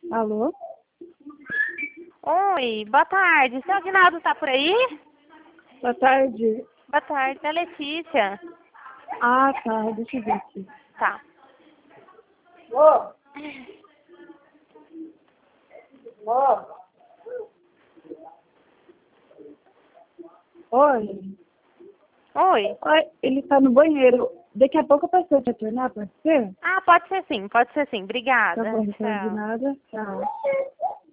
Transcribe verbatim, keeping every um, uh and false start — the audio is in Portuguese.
Alô? Oi, boa tarde. Seu Aguinaldo tá por aí? Boa tarde. Boa tarde, é Letícia. Ah, tá. Deixa eu ver aqui. Tá. Ô! Ô! Oi. Oi. Oi, ele tá no banheiro. Daqui a pouco eu posso retornar, pode ser? Ah, pode ser sim, pode ser sim. Tá Obrigada. bom, não de Tchau. nada. Tchau.